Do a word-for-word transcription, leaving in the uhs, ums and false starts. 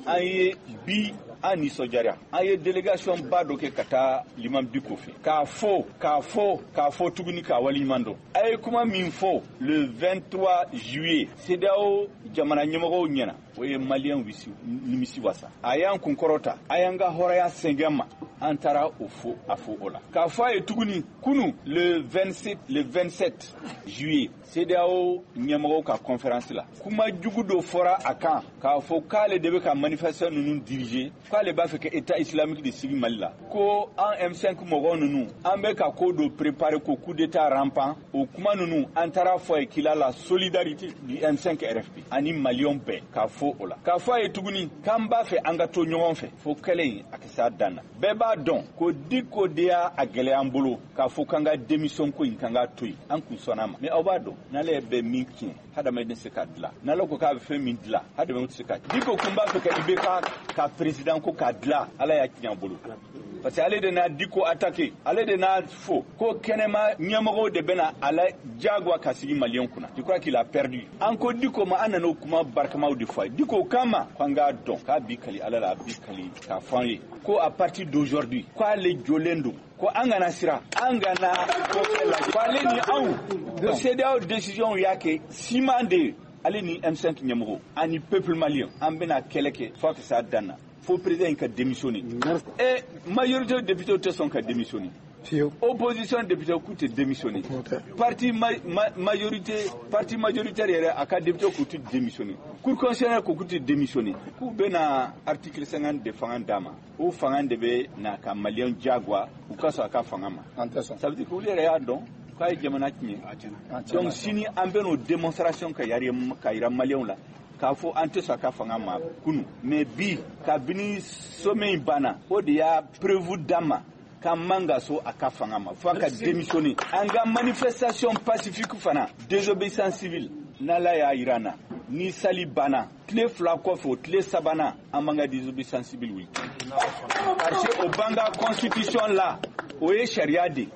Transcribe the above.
an ye bi an nisɔndiyara an ye délégation ba dɔ kɛ ka taa Limam Dicko fɛ k'a fɔ k'a fɔ k'a fɔ tuguni k'a waleɲuman dɔn a ye kuma min fɔ le vingt-trois juillet C D A O jamana ɲɛmɔgɔw ɲɛna o ye maliyɛn nimisi wasa a y'an kunkɔrɔta a y'an ka hɔrɔnya sɛngɛ ma an taara o fo a fo o la k'a fɔ a ye tuguni kunu le vingt-sept le vingt-sept juillet C D A O ɲɛmɔgɔw ka conférence la kuma jugu dɔ fɔra a kan k'a fɔ k'ale de bɛ ka manifestation ninnu diriger k'ale b'a fɛ ka état islamique de sigi Mali la ko an M cinq mɔgɔw ninnu an bɛ ka ko dɔ préparer ko coup d'état rampant o kuma ninnu an taara fɔ a ye qu'il a la solidarité du M cinq R F P ani maliyɛnw bɛɛ k'a fɔ o la k'a fɔ a ye tuguni k'an b'a fɛ an ka to ɲɔgɔn fɛ fo kɛlɛ in a ka se a dan na bɛɛ b'a dɔn ko Dicko de y'a gɛlɛya an bolo k'a fɔ k'an ka démission ko in k'an ka to yen an kun sɔnna a ma mais aw b'a dɔn n'ale bɛ min tiɲɛ hadamaden tɛ se k'a dilan n'ale ko k'a bɛ fɛn min dilan hadamaden tɛ se k'a dilan Dicko kun b'a fɛ ka I B K ka président ko k'a dilan ala y'a tiɲɛ a bolo parce que ale de n'a Dicko attaqué ale de n'a fɔ ko kɛnɛma ɲɛmɔgɔw de bɛna ala jagoya ka sigi maliyɛnw kunna je crois qu'il a perdu an ko Dicko ma an nana o kuma barikamaw de fɔ a ye Dicko kama k'an k'a dɔn k'a bi kali ala la a bi kali k'a fɔ an ye ko à partir d'aujourd'hui k'ale jɔlen don ko an kana siran an kana ko kɛ lajɛ ko ale ni anw ko C D A O décision y'a kɛ ciment de ale ni M cinq ɲɛmɔgɔ ani peuple malien an bɛna kɛlɛ kɛ fo ka se a dan na fo président in ka démissionner et majorité députés tɛ sɔn ka démissionner opposition député k'u tɛ démissionner parti ma, ma, majorité parti majoritaire yɛrɛ a ka député k'u tɛ démissionner cour constitutionnelle ko k'u tɛ démissionner k'u bɛna article cinquante de fanga d'a ma o fanga de bɛ na ka maliyɛn jagoya u ka sɔn a ka fanga ma ça veut dire que olu yɛrɛ y'a dɔn k'a ye jamana tiɲɛ donc sini an bɛ n'o démonstration ka yira maliyɛnw la k'a fɔ an tɛ sɔn a ka fanga ma kunu mais bi kabini sommet in banna o de y'a preuve d'an ma k'an man ka so a ka fanga ma fo a ka démissionner an ka manifestation pacifique fana désobéissance civile n'ala y'a jira an na ni sali banna tile fila kɔfɛ o tile sabanan an man ka désobéissance civile wuli parce que o b'an ka constitution la o ye sariya de